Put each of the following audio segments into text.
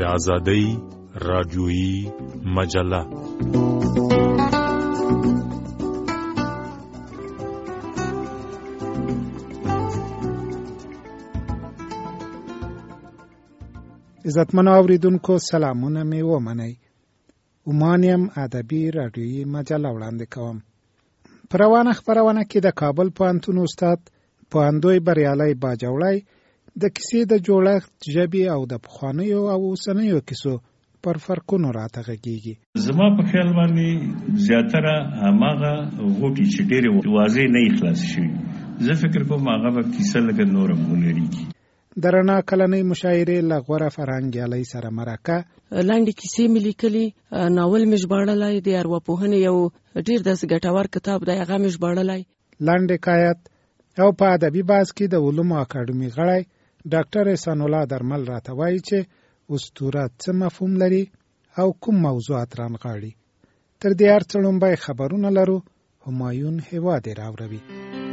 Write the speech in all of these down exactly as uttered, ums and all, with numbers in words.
آزادۍ رادیویي مجله. عزتمنو اوریدونکو سلامونه می ومنئ. اومانیم ادبي رادیویي مجله وړاندې کوم. په روانه خپرونه کې د کابل پوهنتون استاد پوهندوی بریالی باجوړی د کیسې د جوړښت، ژبې او د پخوانیو او اوسنیو کیسو پر فرقونو راته غږیږي. زما په خیال باندې زیاتره هماغه غوټي چې ډېرې واضح نه خلاص شي، زه فکر کوم هغه به کیسه لږ نورم ولري. د رڼا کلنۍ مشاعرې له غوره فرهنګیالۍ سره مرکه، لنډې کیسې مې لیکلي، ناول مې ژباړلی، د ارواپوهنې یو ډېر داسې ګټور کتاب دی، هغه مې ژباړلی. لنډ حکایت او په ادبي بحث کې د علومو اکاډمي غړی ډاکټر احسان الله درمل راته وایي چې اسطوره څه مفهوم لري او کوم موضوعات رانغاړي. تر دې هر څه لومړی خبرونه لرو. همایون هیواد یې راوروي.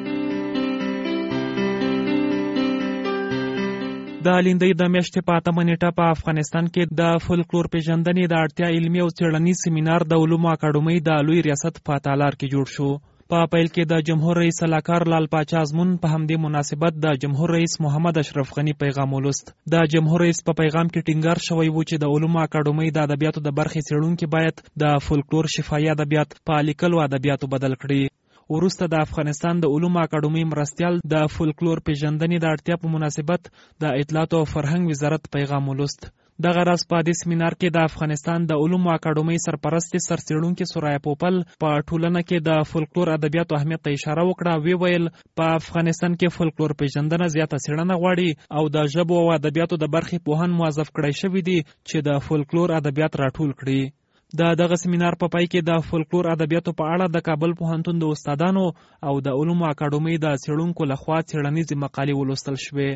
د لیندۍ د میاشتې په اتمه نیټه په افغانستان کې د فولکلور پیژندنې د اړتیا علمي او څېړنیز سیمینار د علومو اکاډمۍ د لوی ریاست په تالار کې جوړ شو. په پیل کې د جمهور رئیس سلاکار لال پاچا ازمون په همدې مناسبت د جمهور رئیس محمد اشرف غنی پیغام ولوست. د جمهور رئیس په پیغام کې ټینګار شوی و چې د علومو اکاډمۍ د ادبیاتو د برخې څېړونکي باید د فولکلور شفاهي ادبیات په لیکلو ادبیاتو بدل کړي. وروسته د افغانستان د علومو اکاډمۍ مرستیال د فولکلور پیژندنې د اړتیا په مناسبت د اطلاعات او فرهنګ وزارت پیغام ولوست. دغه راز په دې سیمینار کې د افغانستان د علومو اکاډمۍ سرپرست سرڅېړونکي سوریا پوپل په ټولنه کې د فولکلور ادبیاتو اهمیت ته اشاره وکړه. وی ویل په افغانستان کې فولکلور پیژندنه زیاته څېړنه غواړي او د ژبو او ادبیاتو د برخې پوهان موظف کړی شوي دي چې د فولکلور ادبیات راټول کړي. د دغه سیمینار په پای کې د فولکلور ادبیاتو په اړه د کابل پوهنتون د استادانو او د علومو اکاډمۍ د څېړونکو لخوا څېړنیزې مقالې ولوستل شوې.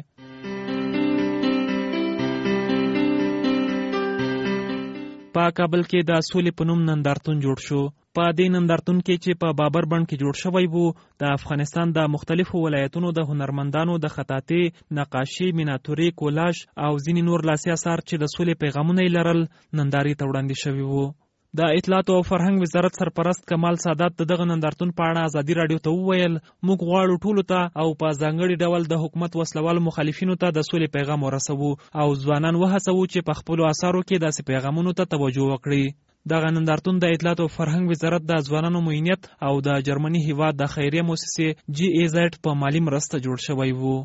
په کابل کې د سولې په نوم نندارتون جوړ شو. په دې نندارتون کې چې په بابر بڼ کې جوړ شوی وو، د افغانستان د مختلفو ولایتونو د هنرمندانو د خطاطۍ، نقاشي، میناتوري، کولاژ او ځینې نور لاسي اثار چې د سولې پیغامونه یې لرل نندارې ته وړاندې شوي وو. د اطلاعات او فرهنګ وزارت سرپرست کمال سادات دغه نندارتون په اړه ازادي راډیو ته وویل، موږ غواړو ټولو ته او په ځانګړي ډول د حکومت وسلوال مخالفینو ته د سولې پیغام ورسوو او ځوانان وهڅوو چې په خپلو اثارو کې داسې پیغامونو ته توجه وکړي. دغه نندارتون د اطلاعات او فرهنګ وزارت د ځوانانو معینیت او د جرمني هیواد د خیریه مؤسسې جی ای زیډ په مالی مرسته جوړ شوی وو.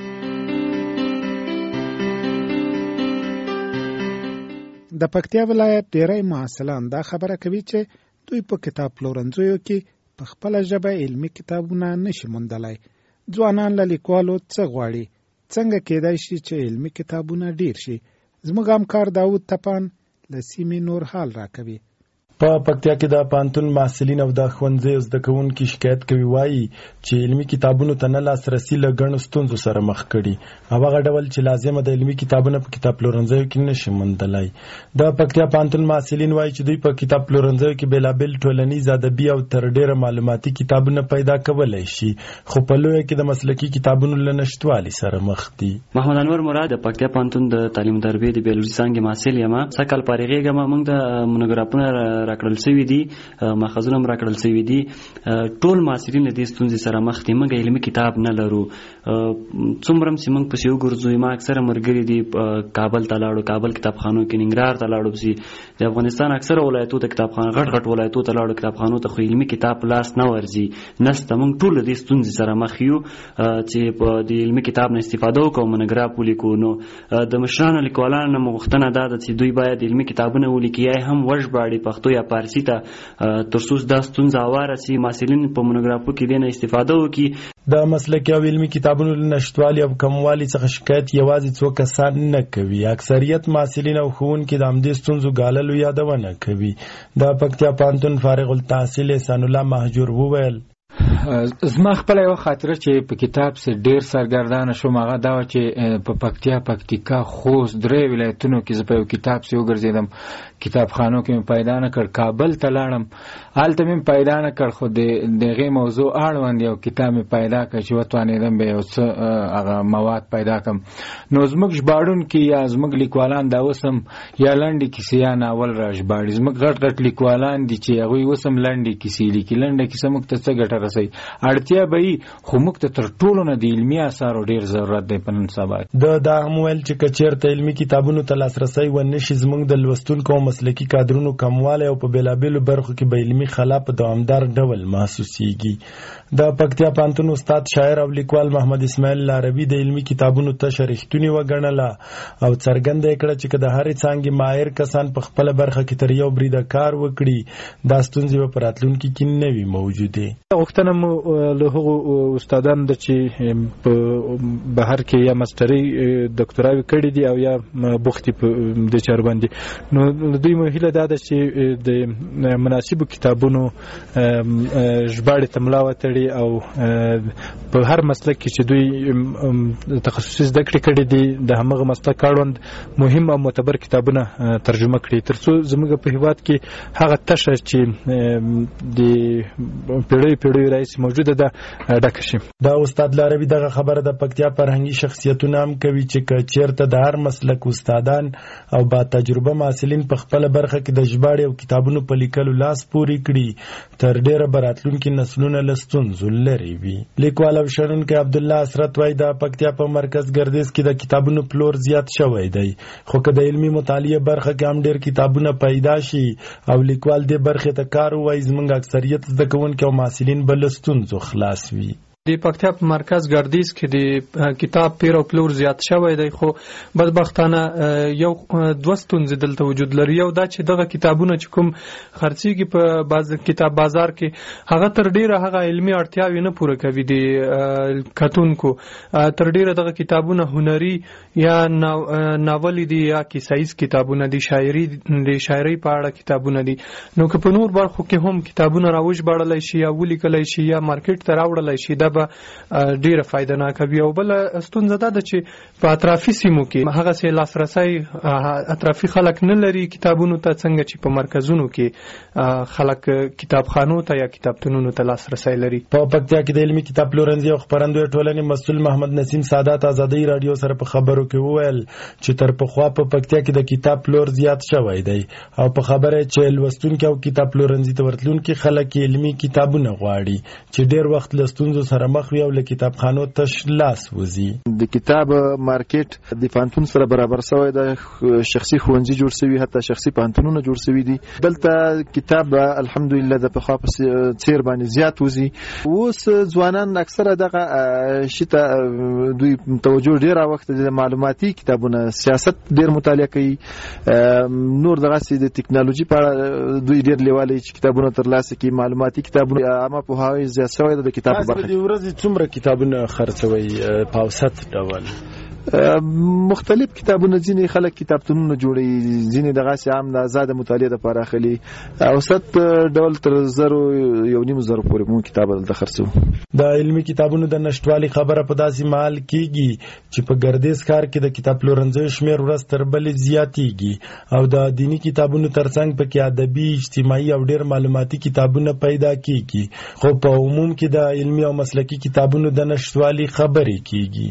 د پکتیا ولایت ډیری محصلان دا خبره کوي چې دوی په کتاب پلورنځیو کې په خپله ژبه علمي کتابونه نشي موندلی. ځوانان له لیکوالو څه غواړي؟ څنګه کېدای شي چې علمي کتابونه ډیر شي؟ زموږ همکار داود تپان له سیمې نور حال راکوي. په پکتیا کې د پوهنتون محصلین او د ښوونځیو زده کوونکي شکایت کوي، وایي چې علمي کتابونو ته نه لاسرسي له ګڼو ستونزو سره مخ کړي او هغه ډول چې لازمه د علمي کتابونه په کتاب پلورنځیو کې نشي موندلی. د پکتیا پوهنتون محصلین وایي چې دوی په کتاب پلورنځیو کې بېلابېل ټولنیز، ادبي او تر ډېره معلوماتي کتابونه پیدا کولی شي، خو په لویه کې د مسلکي کتابونو له نشتوالي سره مخ دي. محمد انور مراد د پکتیا پوهنتون د تعلیم تربیې د بیولوژي څانګې محصل یم. سږ کال فارغېږم. موږ د مونوګرافونه راکړل شوي دي، ماخذونه هم راکړل شوي دي. ټول محصلین له دې ستونزې سره مخ دي. موږ علمي کتاب نه لرو. څومره چې موږ پسې وګرځو، ما اکثره ملګري دي کابل ته لاړو، کابل کتابخانو کې، ننګرهار ته لاړو، پسې د افغانستان اکثره ولایتو ته کتابخانه، غټ غټ ولایتو ته لاړو کتابخانو ته، خو علمي کتاب لاس نه ورځي، نسته. موږ ټول له دې ستونزې سره مخ یو چې په د علمي کتاب نه استفاده وکړو، مونوګراف ولیکو. نو د مشرانو لیکوالانو نه غوښتنه دا ده چې دوی باید علمي کتابونه ولیکي، یا هم وژباړي پښتو یا فارسي ته، تر څو دا ستونزه هواره سي، محصلین په مونوګرافو کې دې نه استفاده وکړي. د مسلکي او علمي کتابونو له نشتوالي او کموالي څخه شکایت یوازې څو کسان نه کوي، اکثریت محصلین او ښوونکي د همدې ستونزو ګاللو یادونه کوي. د پکتیا پوهنتون فارغ التحصیل احسان الله مهجور وویل، زما خپل یو خاطره چې په کتاب سره ډیر سرګردانه شوم هغه دا چې په پکتیا پکتیکا خوست درې ولایتونو کې زه په یو کتاب سره وګرځیدم کتابخانو کې مې پیدا نه کړ کابل ته لاړم هلته مې پیدا نه کړ خو د دغه موضوع اړوند یو کتاب مې پیدا کړ چې وتوانېدم به یو څه هغه مواد پیدا کړم نو زموږ ژباړونکي یا زموږ لیکوالان دا اوسم یا لنډې کیسې یا ناول را ژباړي زموږ غټ غټ لیکوالان دي چې هغوی اوسم لنډې کیسې لیکي لنډه کیسه موږ ته څه ګټه رسوي اړتیا به وي خو موږ ته تر ټولو نه د علمي اثارو ډېر ضرورت دی په نن سبا د دا هم ویل چې که چېرته علمي کتابونو ته لاسرسی ونه شي زموږ د لوستونکو او مسلکي کادرونو کموالی او په بېلابېلو برخو کې به علمي خلا په دوامدار ډول محسوسیږي د پکتیا پوهنتون استاد شاعر او لیکوال محمد اسماعیل لاروي د علمي کتابونو تشه رښتونې وګڼله او څرګنده یې کړه چې که د هرې څانګې ماهر کسان په خپله برخه کې تر یو بریده کار وکړي دا ستونزې به په راتلونکي کې نه وي موجودې غوښتنه مو له هغو استادانو ده چې په بهر کې یا ماسټري ډاکټراوي کړي دي او یا بوختي په دې چارو باندې نو دوی مو هیله دا ده چې د مناسبو کتابونو ژباړې ته ملا وتړي او په هر مسلک کې چې دوی تخصصي زده کړې کړي دي د همغه مسلک اړوند مهم او معتبر کتابونه ترجمه کړي تر څو زموږ په هیواد کې هغه تشه چې د پیړۍ پیړۍ راهیسې موجوده ده ډکه شي دا استاد لاروي دغه خبره د پکتیا فرهنګي شخصیتونه هم کوي چې که چېرته د هر مسلک استادان او با تجربه محصلین په خپله برخه کې د ژباړې او کتابونو په لیکلو لاس پورې کړي تر ډېره به راتلونکي نسلونه له ستونزو لرې وي لیکوال او شنونکی عبدالله اسرت وایي د پکتیا په مرکز ګردیز کې د کتابونو پلور زیات شوی دی خو که د علمي مطالعې برخه کې هم ډېر کتابونه پیدا شي او لیکوال دې برخې ته کار ووایي زموږ اکثریت زده کوونکي او محصلین به له ستونزو خلاص وي د پکتیا په مرکز ګردیز کې د کتاب پیر او پلور زیات شوی دی خو بدبختانه یو دوه ستونزې دلته وجود لري یو دا چې دغه کتابونه چې کوم خرڅېږي په باز کتاب بازار کې هغه تر ډیره هغه علمي اړتیاوې نه پوره کوي د کتونکو تر ډیره دغه کتابونه هنري یا ناولي دي یا کیسایز کتابونه دي شاعري د شاعري په اړه کتابونه دي نو که په نور برخو کې هم کتابونه راوژباړلی شي یا ولیکلی شي یا مارکیټ ته راوړلی شي به ډیره فائدہ نه کوي او بل ستونزه ده چې په اطرافي سیمو کې هغه سه لاسرسي اطرافي خلک نه لري کتابونو ته څنګه چې په مرکزونو کې خلک کتابخانو ته یا کتابتونونو ته لاسرسي لري په پکتیا کې د علمي کتاب پلورنځي او خبرندوی ټولنې مسؤل محمد نسیم سادات ازادي رادیو سره په خبرو کې وویل چې تر پخوا په پکتیا کې د کتاب پلور زیات شوی دی او په خبره چې لوستونکي او کتاب پلورنځي ته ورتلونکي خلک علمي کتابونه غواړي چې ډیر وخت لستونزو سره مخ وي او له کتابخانو تش لاس وځي د کتاب مارکیټ د پانتون سره برابر شوی د شخصي ښوونځي جوړ شوی حتی شخصي پانتونونه جوړ شوی دي دلته کتاب الحمدلله د پخوا په څیر باندې زیات وځي اوس ځوانان اکثره دغه شته دوی توجه ډیر وخت د معلوماتي کتابونه سیاست ډیر مطالعه کوي نور دغه سي د ټکنالوژي په دوی ډیر لیوالي چې کتابونه ترلاسه کوي معلوماتي کتابونه اما په هاوی زیات شوی د کتاب برخه څومره کتابونه خرڅوي په اوسط ډول مختلف کتابونه ځینې خلک کتابتونونه جوړي ځینې دغه سي عام د آزاد مطالعه لپاره اخلي اوسط ډول تر زرو یو نیم زرو پورې مو کتاب دلته خرڅو د علمي کتابونو د نشټوالي خبره په داسې مال کېږي چې په ګردیز ښار کې د کتاب پلورنځیو شمېر ورځ تر بلې زیاتېږي او د دیني کتابونو ترڅنګ پکې ادبي اجتماعي او ډېر معلوماتي کتابونه پیدا کېږي خو په عموم کې د علمي او مسلکي کتابونو د نشټوالي خبرې کېږي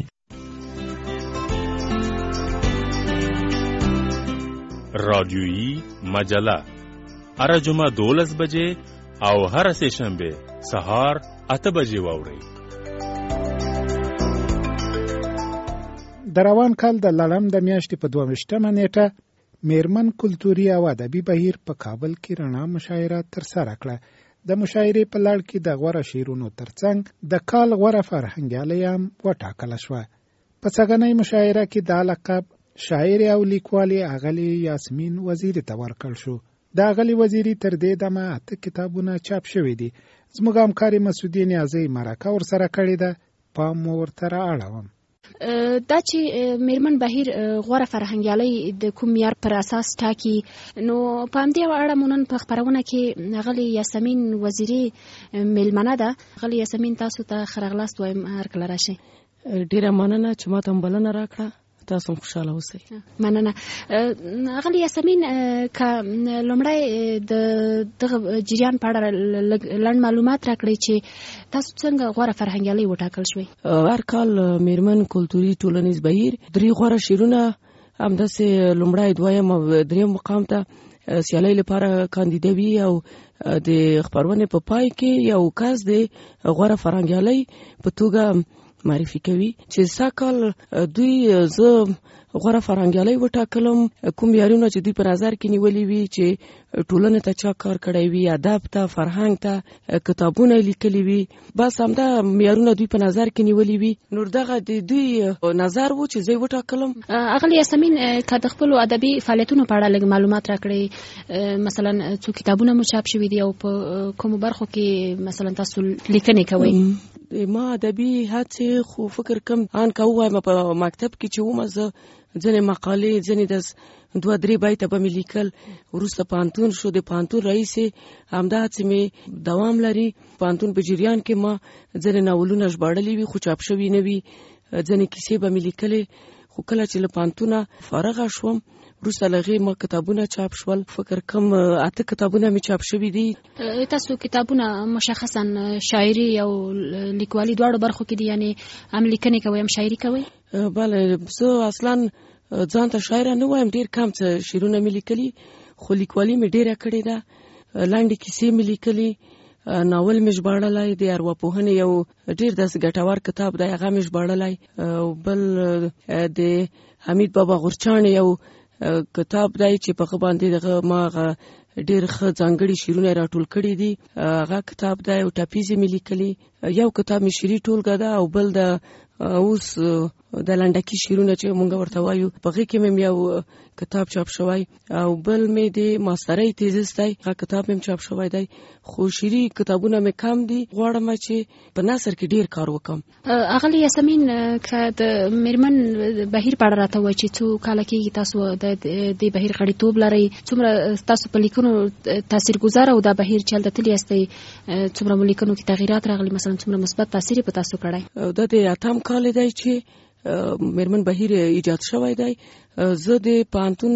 رادیویی مجله هر جمعه دولس بجې او هر سه شنبه سهار اته بجې واورئ د روان کال د لړم د میاشتې په دوه ویشتمه نیټه میرمن کلتوري او ادبي بهیر په کابل کې رڼا مشاعره ترسره کړه د مشاعرې په لړ کې د غوره شعرونو ترڅنګ د کال غوره فرهنګیالي هم وټاکله شوه په څنګهنۍ مشاعره کې دا لقب شاعر او لیکوالي اغلی یاسمین وزیری ته ورکړل شو د اغلی وزیری تر دې دمه اته کتابونه چاپ شوي دي زموږ همکاري مسعودي نیازی مرکه ورسره کړې ده پام ورته رااړوم دا چې میرمن بهیر غوره فرهنګیالي د کوم معیار پر اساس ټاکي، نو په همدې اړه مو نن په خپرونه کې غلې یاسمین وزیري میلمنه ده. غلې یاسمین، تاسو ته ښه راغلاست وایم، هرکله راشئ. ډېره مننه چې ما ته بلنه راکړه. تاسو هم خوشاله اوسئ. مننه. غلې یاسمین، که لومړی د دغه جریان په اړه لنډ معلومات راکړئ چې تاسو څنګه غوره فرهنګیالي وټاکل شوئ؟ هر کال میرمن کلتوري ټولنیز بهیر درې غوره شعرونه همداسې لومړی، دویم او دریم مقام ته سیالۍ لپاره کاندیدوي او د خپرونې په پای کې یو کس د غوره فرهنګیالۍ په توګه معرفي کوي چې ساکال دوی زه غوره فرهنګیالي وټاکلم. کوم معیارونه چې دوی په نظر کې نیولي وي چې ټولنې ته چا کار کړی وي، ادب ته، فرهنګ ته، کتابونه لیکلي وي، بس همدا معیارونه دوی په نظر کې نیولي وي. نور دغه د دوی نظر و چې زه وټاکلم. اغلی یاسمین، که د خپلو ادبي فعالیتونو په اړه لږ معلومات راکړئ، مثلا څو کتابونه مو چاپ شوي دي او په کومو برخو کې مثلا تاسو لیکنې کوئ؟ ما ادبي هڅې خو فکر کوم ان که ووایم په مکتب کې چې وم، زه ځینې مقالې، ځینې د دوه درې بیته به مې لیکل. وروسته پوهنتون شو، د پوهنتون رئیس همدا هڅې مې دوام لري. پوهنتون په جریان کې ما ځینې ناولونه ژباړلي وي خو چاپ شوي نه وي، ځینې کیسې به مې لیکلې. خو کله چې له پوهنتونه فارغه شوم، وروسته له هغې ما کتابونه چاپ شول. فکر کوم اته کتابونه مې چاپ شوي دي. تاسو کتابونه مشخصا شاعري او لیکوالي دواړو برخو کې دي، یعنی هم لیکنې کوئ هم شاعري کوئ؟ بله، زه اصلا ځان ته شاعره نه وایم، ډېر کم څه شعرونه مې لیکلي، خو لیکوالي مې ډېره کړې ده. لنډې کیسې مې لیکلي، ناول مې ژباړلی، د ارواپوهنې یو ډېر داسې ګټور کتاب دی، هغه مې ژباړلی. بل د حمید بابا غورچاڼ یو کتاب دی چې په هغه باندې دغه ما هغه ډېر ښه ځانګړي شعرونه یې راټول کړي دي، هغه کتاب دی. او ټپیزې مې لیکلي. یو کتاب مې شعري ټولګه ده او بل د اوس د لنډکي شعرونه چې مونږ ورته وایو، په هغې کې مې یو کتاب چاپ شوی. او بل مې د ماسترۍ تیزس دی، هغه کتاب مې چاپ شوی دی. خو شعري کتابونه مې کم دي. غواړم چې په نثر کې ډېر کار وکړم. اغلی یاسمین، که د میرمن بهیر په اړه راته ووایئ چې څو کاله کېږي تاسو د دې بهیر غړیتوب لرئ، څومره تاسو په لیکنو تاثیرګذاره او دا بهیر چې هلته تللي یاستئ، څومره مو لیکنو کې تغیرات راغلي، مثلا څومره مثبت تاثیر یې په تاسو کړی؟ دا د اتم کال دی چې میرمن بهیر ایجاد شوی دی. زه د پوهنتون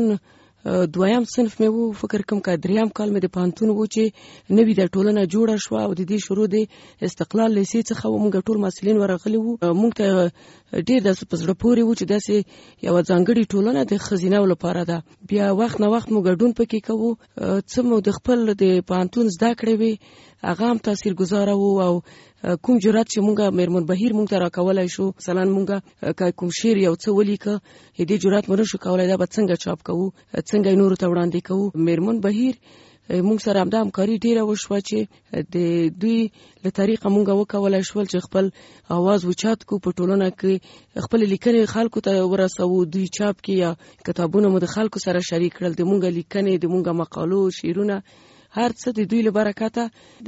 دویم صنف مې وو، فکر کوم که دریم کال مې د پوهنتون وو چې نوې د ټولنه جوړه شوه او د دې شروع د استقلال لیسې څخه وو. موږ ټول محصلین ورغلي وو. موږ ته ډېر داسې په زړه پورې وو چې داسې یوه ځانګړې ټولنه د ښځینهو لپاره ده. بیا وخت نه وخت مو ګډون پکې کوو. څه مو د خپل د پوهنتون زده کړې وې هغه هم تاثیرګذاره وو. او کوم جرأت چې مونږه میرمن بهیر مونږ ته راکولی شو، مثلا مونږه که کوم شعر یو څه ولیکه، دې جرأت مو نشو کولی، دا به څنګه چاپ کوو، څنګه یې نورو ته وړاندې کوو. میرمن بهیر مونږ سره همدا همکاري ډېره وشوه چې د دوی له طریقه مونږ وکولی شول چې خپل اواز اوچت کړو، په ټولنه کې خپلې لیکنې خلکو ته ورسوو. دوی چاپ کې یا کتابونه مو د خلکو سره شریک کړل، د مونږ لیکنې، د مونږ مقالو، شعرونه، هر څه د دوی له برکته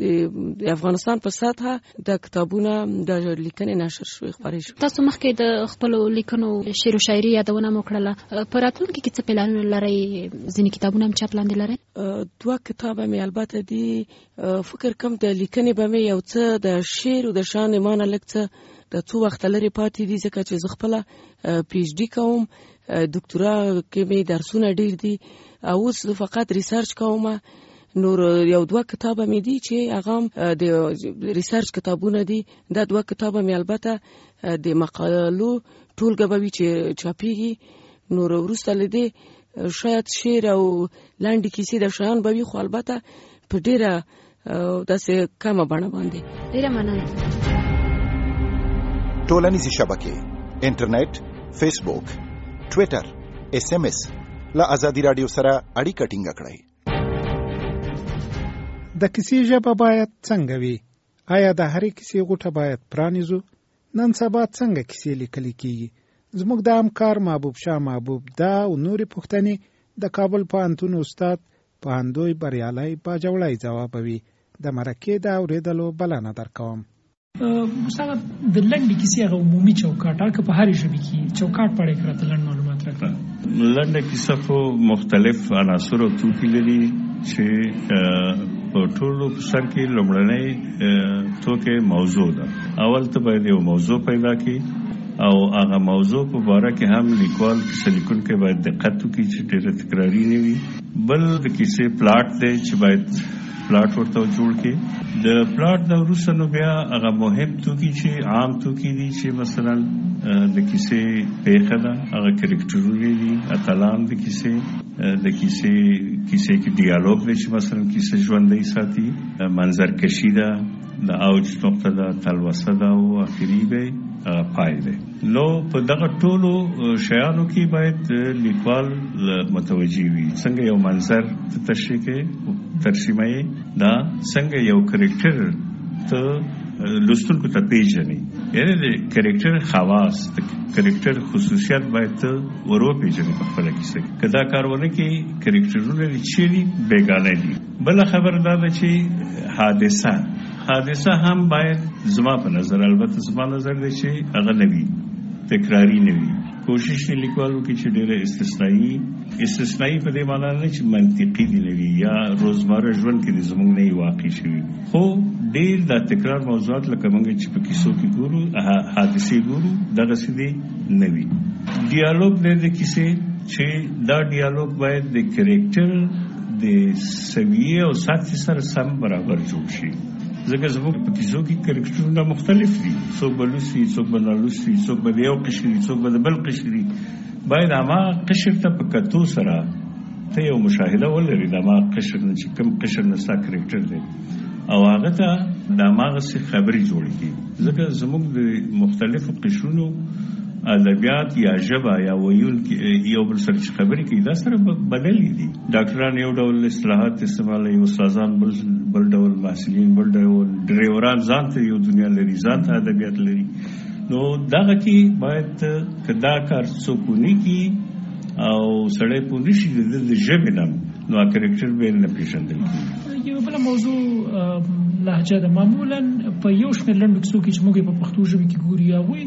د افغانستان په سطحه د کتابونه د لیکنې نشر شوې، خپرې شوې. تاسو مخکې د خپلو لیکنو شعر و شاعري یادونه مو کړله، په راتلونکي کې څه پلانونه لرئ؟ ځینې کتابونه هم چاپ لاندې لرئ؟ دوه کتابه مې البته دي. فکر کوم د لیکنې به مې یو څه د شعر او د شعر ما نه لږ څه د څو وخته لرې پاتې دي، ځکه چې زه خپله پی ایچ ډي کوم، دکتورا کې مې درسونه ډېر دي او اوس فقط ریسرچ کوم. نور یو دوه کتابه مې دي چې هغه د ریسرچ کتابونه دي. دا دوه کتابه مې البته د مقالو ټولګه به وي چې چاپېږي. نور وروسته له دې شاید شعر او لنډې کیسې د شیان به وي، خو البته په ډېره داسې کمه بڼه باندې. ډېره مننه. ټولنیزې شبکې، انټرنیټ، فیسبوک، ټویټر، ایس ایم ایس له ازادي راډیو سره اړیکه ټینګه کړئ. د کیسې ژبه باید څنګه وي؟ آیا د هرې کیسې غوټه باید پرانیزو؟ نن سبا څنګه کیسې لیکل کیږي؟ زموږ د همکار محبوب شاه محبوب دا او نورې پوښتنې د کابل پوهنتون استاد پوهندوی بریالی باجوړی ځوابوي. د مرکې د اورېدلو بلنه درکوم. استاد د لنډې کیسې هغه عمومي چوکاټ هغه په هرې ژبې کې چوکاټ پړې کړه ته لنډ معلومات راکړه. لنډه کیسه خو مختلف عناصر او توکي لري چې په ټولو سر کې لومړنۍ توکي موضوع ده. اول ته باید یو موضوع پیدا کړي او هغه موضوع په باره کې هم لیکوال کیسه لیکونکی باید دقت وکړي چې ډېره تکراري نه وي. بل د کیسې پلاټ دی چې باید پلاټ ورته جوړ کړي. د پلاټ د وروسته نو بیا هغه مهم توکي چې عام توکي دي چې مثلا د کیسې پیښه ده هغه کرکټرونه دي، اتلان د کیسې د کیسې کیسې کې ډیالوګ دی چې مثلا کیسه ژوندۍ ساتي، منظر کشي ده، د اوج نقطه ده، تلوسه ده او اخري به پای دی. نو په دغه ټولو شیانو کې باید لیکوال متوجي وي څنګه یو منظر تشریح کوي، ترسیمه یې دا څنګه یو کرکټر ته لوستونکو ته پیژني، یعنی د کرکټر خواص د کرکټر خصوصیات باید ته ورو پیژني په خپل کیسه کې. که دا کارونه کې کرکټرونه چې دي بیګانه دي. بل خبر دا ده چې حادثه حادثه هم باید زما په نظر، البته زما نظر دی چې هغه نه وي، تکراری نه وي. کوشش نه لیکوالو کې چې ډېره استثنایی استثنایی په دې معنی نه چې منطقي دي نه وي یا روزمره ژوند کې زموږ نه واقع شوي، خو ډېر دا تکرار موضوعات لکه موږ چې په کیسو کې ګورو، حادثې ګورو، دغسې دي نه وي. ډیالوګ دی د کیسې چې دا ډیالوګ باید د کرکټر د سویې او سطحې سره سم برابر جوړ شي. ځکه زموږ په کیسو کې کرکټرونه مختلف دي، څوک به لوس وي، څوک به نالوس وي، څوک به د یو قشر وي، څوک به د بل قشر وي. باید هماغه قشر ته په کتو سره ته یو مشاهده ولري د هماغه قشر نه چې کوم قشر نه ستا کرکټر دی او هغه ته د هماغسې خبرې جوړې کړي. ځکه زموږ د مختلفو قشرونو ادبیات یا ژبه یا ویونکي یو بل سره چې خبرې کوي دا سره بدلې دي. ډاکټران یو ډول اصطلاحات استعمالوي، استادان بل بل ډول، محصلین بل ډول، ډریوران ځان ته یو دنیا لري، ځان ته ادبیات لري. نو دغه کې باید که دا کار څوک ونه کړي او سړی پوه نه شي د د ژبې نه، نو کرکټر به نه پېژندل کېږي. یو بله موضوع لهجه ده. معمولا په یو شمېر لنډو کیسو کې چې موږ په پښتو ژبې کې ګورو هغوی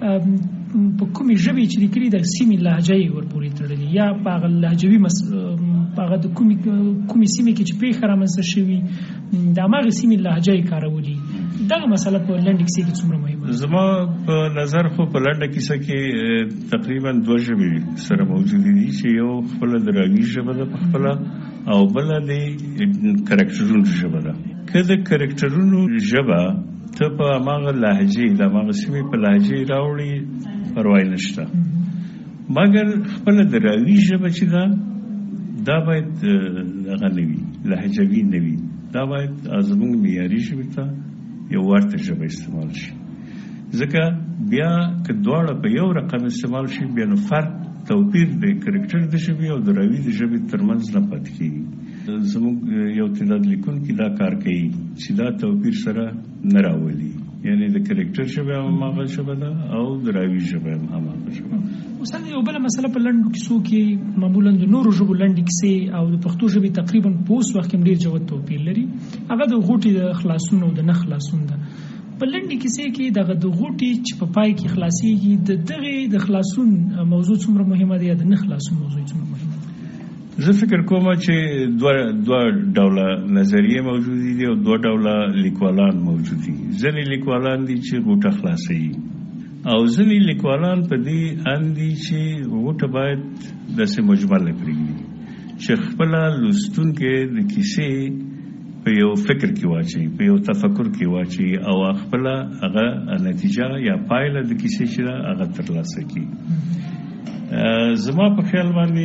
په کومې ژبې چې لیکلي د سیمې لهجه یې ورپورې تړلي یا په هغه لهجوي په هغه د کومې کومې سیمې کې چې پیښه رامنځته شوي د هماغې سیمې لهجه یې کارولي. دغه مسله په لنډه کیسه کې څومره مهمه ده؟ زما په نظر خو په لنډه کیسه کې تقریبا دوه ژبې سره موجودې دي چې یو خپله د راوي ژبه ده په خپله او بله د کرکټرونو ژبه ده. که د کرکټرونو ژبه ته په هماغه لهجې د هماغه سیمې په لهجې راوړي پروا نشته، مګر خپله د راوي ژبه چې ده دا باید هغه نه وي، لهجوي نه وي. دا باید زموږ معیاري ژبې ته یو ورته ژبه استعمال شي. ځکه بیا که دواړه په یو رقم استعمال شي بیا نو فرق توپیر د کرکټر د ژبې او د راوي د ژبې ترمنځ نه پاتې کېږي. زموږ یو تعداد لیکونکي دا کار کوي چې دا توپیر سره نه راولي، یعنی د کرکټر ژبه هم هماغه ژبه ده او د راوي ژبه هم هماغه ژبه. استاد یو بله مسله په لنډو کیسو کې معمولا د نورو ژبو لنډې کیسې او د پښتو ژبې تقریبا په اوس وخت کې ډېر جوت توپیر لري. هغه د غوټې د خلاصون او د نه خلاصون ده. په لنډې کیسې کې دغه د غوټې چې په پای کې خلاصيږي د دغه د خلاصون موضوع څومره مهمه ده یا د نه خلاصون موضوع څومره مهمه ده؟ زه فکر کوم چې دوه دوه ډوله نظریه موجودې دي او دوه ډوله لیکوالان موجود دي. ځینې لیکوالان دي چې غوټه خلاصوي او ځینې لیکوالان په دې اند دي چې غوټه باید داسې مجمله پرېږدي چې خپله لوستونکی د کیسې په یو فکر کې واچي، په یو تفکر کې واچي او خپله هغه نتیجه یا پایله د کیسې چې ده هغه ترلاسه کړي. زما په خیال باندې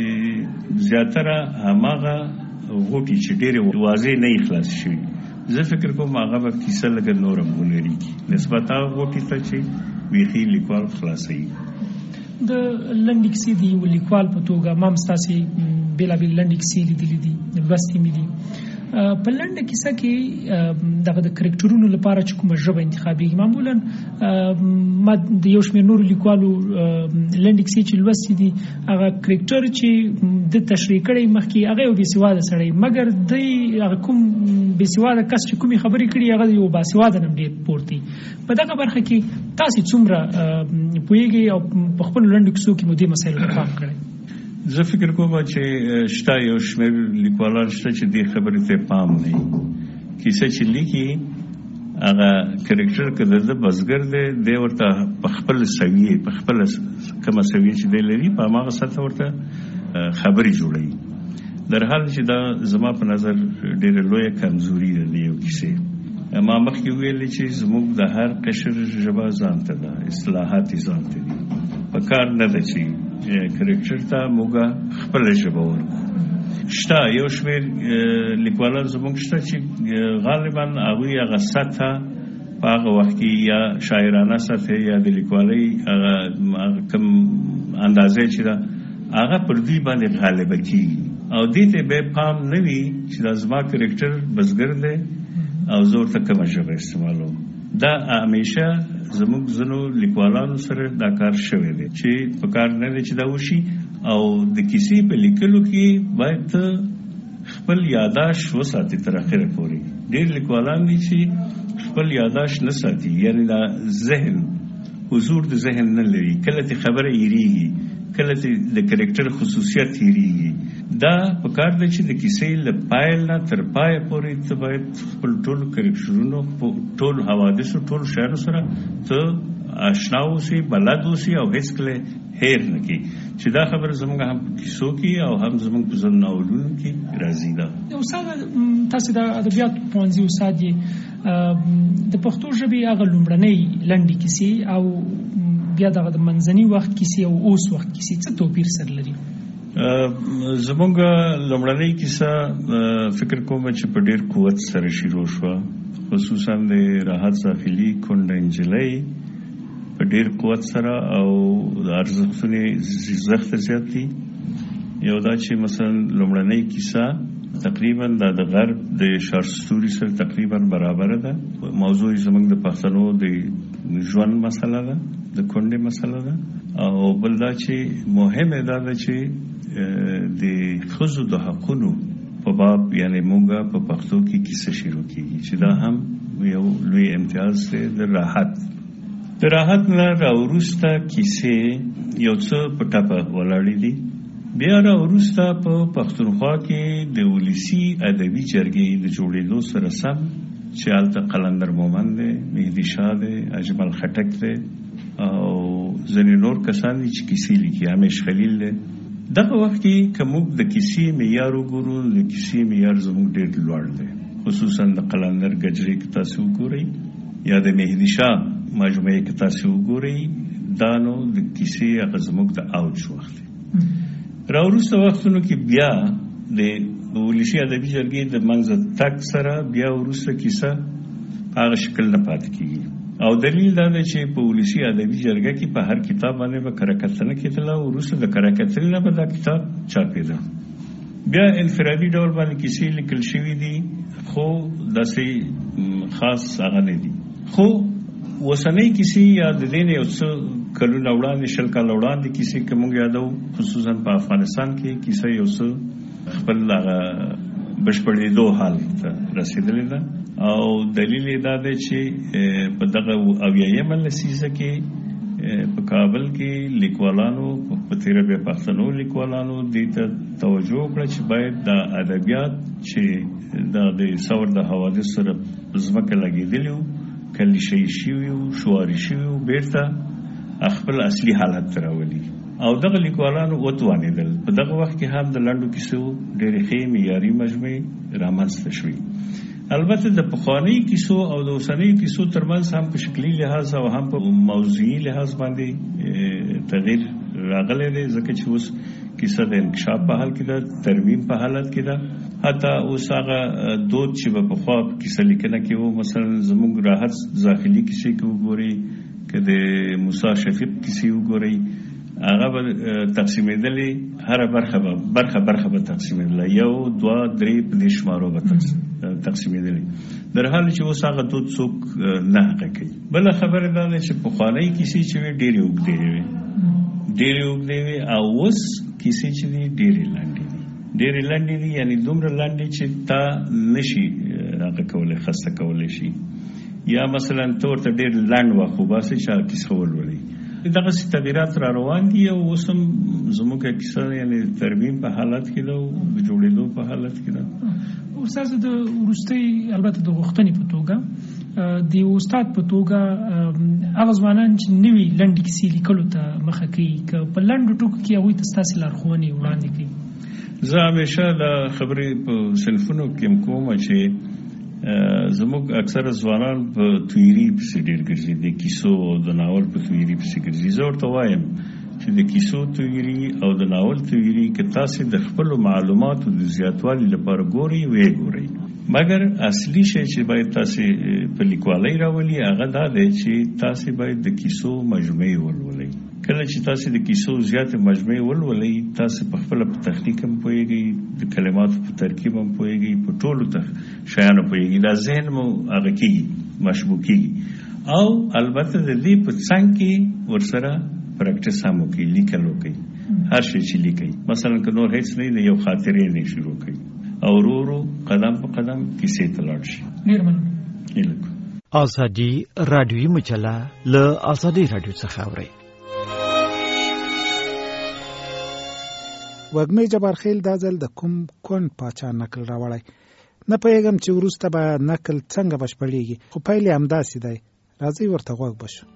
زیاتره هماغه غوټې چې ډېرې واضح نه یې خلاص شوي، زه فکر کوم هغه به کیسه لږه نور هم ونرېږي نسبت هغه غوټې ته چې بیخي لیکوال خلاصوي. د لنډې کیسې د یو لیکوال په توګه ما هم ستاسې بېلابېل لنډې کیسې لیدلې دي، لوستې مې دي. په لنډه کیسه کې دغه د کرکټرونو لپاره چې کومه ژبه انتخابېږي، معمولا ما د یو شمېر نورو لیکوالو لنډې کیسې چې لوستې دي هغه کرکټر چې د تشریح کړی مخکې هغه یو بېسواده سړی، مګر دی هغه کوم بېسواده کس چې کومې خبرې کړي هغه یو باسواده نه ډېر پورته. په دغه برخه کې تاسې څومره پوهېږئ او په خپلو لنډو کیسو کې مو دې مسایلو ته پام کړی؟ زه فکر کوم چې شته یو شمېر لیکوالان شته چې دې خبرې ته پام نه وي. کیسه چې لیکي هغه کرکټر که د ده بزګر دی، دی ورته په خپل سویې په خپله کومه سویې چې دی لري په هماغه سطحه ورته خبرې جوړوي، در حال چې دا زما په نظر ډېره لویه کمزوري ده د یو کیسې. ما مخکې ویلې چې زموږ د هر قشر ژبه ځان ته ده، اصطلاحات یې ځان ته دي. په کار نه ده چې کرکټر ته موږ خپله ژبه ورکړو. شته یو شمېر لیکوالان زموږ شته چې غالبا هغوی هغه سطحه په هغه وخت کې یا شاعرانه سطحه یا د لیکوالۍ هغه کوم اندازې چې ده هغه پر دوی باندې غالبه کېږي او دې ته به پام نه وي چې دا زما کرکټر بزګر دی او زه ورته کومه ژبه استعمالوم. دا همیشه زموږ ځینو لیکوالانو سره دا کار شوی دی چې په کار نه دی چې دا وشي. او د کیسې په لیکلو کې باید ته خپل یاداشت وساتې تر اخره پورې. ډېر لیکوالان دي چې خپل یاداشت نه ساتي، یعنی دا ذهن حضور د ذهن نه لري، کله ته خبره هېرېږي، کله ته د کرکټر خصوصیت هېرېږي. دا په کار دی چې د کیسې له پایل نه تر پایه پورې ته باید خپل ټول کرکټرونو ټول حوادثو ټول شیانو سره ته آشنا اوسې، بلد اوسې او هېڅکله هیر نه کړي چې دا خبره زموږ هم په کیسو کې او هم زموږ په ځینو ناولونو کې راځي. ده استاد تاسو د ادبیاتو پوهنځي استاد یې، د پښتو ژبې هغه لومړنۍ لنډې کیسې او بیا دغه د منځني وخت کیسې او اوس وخت کیسې څه توپیر سره لري؟ زموږ لومړنۍ کیسه فکر کوم چې په ډېر قوت سره شروع شوه، خصوصا د راحت زاخلي کونډه نجلۍ په ډېر قوت سره او د ارزښتونه زښت زیات دي. یو دا چې مثلا لومړنۍ کیسه تقریبا د غرب د شارستوري سره تقریبا برابر ده. موضوع زموږ د پښتنو د ژوند مسله ده، د کونډې مسله ده. او بل دا چې مهمه ده چې د ښځو د حقونو په باب یعنی موږ په پښتو کې کیسه شروع کیږي چې دا هم یو لوی امتیاز دی د راحت. د راحت نه راوروسته کیسې یو څه په ټپه ولاړې دي. بیا راوروسته په پښتونخوا کې د ولسي ادبي جرګې د جوړېدو سره سم چې هلته قلندر مومند دی، مهدي شاه دی، اجمل خټک دی او ځینې نور کسان دي چې کیسې لیکي، همیش خلیل دی. دغه وخت کې که موږ د کیسې معیار وګورو، د کیسې معیار زموږ ډېر لوړ دی. خصوصا د قلندر گجرې که تاسو وګورئ یا د مهدي شاه مجموعه کې تاسو وګورئ، دا نو د کیسې هغه زموږ د اوج وخت دی. راوروسته وختونو کې بیا د ولسي ادبي جرګې د منځه تګ سره بیا وروسته کیسه هغه شکل نه پاتې کېږي. او دلیل دا دی چې په ولسي ادبي جرګه کې په هر کتاب باندې به کره کتنه کېدله او وروسته د کره کتنې نه به دا کتاب چاپېده. بیا انفرادي ډول باندې کیسې لیکل شوي دي خو داسې خاص هغه نه دي. خو اوسنۍ کیسې یا د دې نه یو څه کلونه وړاندې شل کاله وړاندې کیسې که موږ یادو، خصوصا په افغانستان کې کیسه یو څه خپل هغه بشپړېدو حال ته رسېدلې ده. او دلیل یې دا دی چې په دغه اویایمه لسیزه کې په کابل کې لیکوالانو په تیره بیا پښتنو لیکوالانو دې ته توجه وکړه چې باید دا ادبیات چې دا د ثور د حوادث سره ځمکه لګېدلي وو، کلیشې شوي وو، شواري شوي وو، بیرته خپل اصلي حالت ته راولي. او دغه لیکوالانو وتوانېدل. په دغه وخت کې هم د لنډو کیسو ډېرې ښې معیاري مجموعې رامنځته شوې. البته د پخوانۍ کیسو او د اوسنیو کیسو ترمنځ هم په شکلي لحاظ او هم په موضوعي لحاظ باندې تغییر راغلی دی، ځکه چې اوس کیسه د انکشاف په حال کې ده، ترمیم په حالت کې ده. حتی اوس هغه دود چې به پخوا کیسه لیکنه کې وو، مثلا زموږ راحت زاخلي کیسې کې وګورئ، که د موسی شفیق کیسې وګورئ، هغه به تقسیمېدلې، هره برخه به برخه برخه به تقسیمېدله، یو دوه درې په دې شمارو به تقسیم تقسیمېدلې، در حال چې اوس هغه دود څوک نه حقه کوي. بله خبره دا ده چې پخوانۍ کیسې چې وې ډېرې اوږدې وې ډېرې اوږدې وې او اوس کیسې چې دي ډېرې لنډې دي ډېرې لنډې دي یعنې دومره لنډې چې تا نشي هغه کولی خسته کولی شي، یا مثلا ته ورته ډېر لنډ وخت وباسې چې هغه کیسه ولولئ. دغسې تغیرات را روان دي او اوس هم زموږ کیسه یعنې ترمیم په حالت کې ده او د جوړېدو په حالت کې ده. استاد د وروستۍ البته د غوښتنې په توګه د استاد په توګه هغه ځوانان چې نوي لنډې کیسې لیکلو ته مخه کوي که په لنډو ټکو کې هغوی ته ستاسې لارښوونې وړاندې کوي؟ زه همیشه دا خبرې په صنفونو کې هم کوم چې زموږ اکثره ځوانان په تویري پسې ډېر ګرځي، د کیسو او د ناول په تویري پسې ګرځي. زه ورته وایم چې د کیسو تویري او د ناول تویري که تاسې د خپلو معلوماتو د زیاتوالي لپاره ګورئ ویې ګورئ، مګر اصلي شی چې باید تاسې په لیکوالۍ راولي هغه دا دی چې تاسې باید د کیسو مجموعې ولولئ. کله چې تاسې د کیسو زیاتې مجموعې ولولئ تاسې په خپله په تخنیک هم پوهېږئ، د کلماتو په ترکیب هم پوهېږئ، په ټولو شیانو پوهېږئ، دا ذهن مو هغه کېږي مشبوع کېږي. او البته د دې په څنګ کې ورسره پریکټس هم وکړئ، لیکل وکړئ، هر شی چې لیکئ. مثلا که نور هیڅ نه د یو خاطرې نه شروع کړئ او ورو ورو قدم په قدم کیسې ته لاړ شي. ډېر مننه. ازادي رادیوي مجله له ازادي رادیو څخه اورئ. وږمې جبارخیل دا ځل د کوم کون پاچا نکل راوړی؟ نه پوهېږم چې وروسته به نکل څنګه بشپړېږي، خو پیل یې همداسې دی. راځئ ورته غوږ بشو.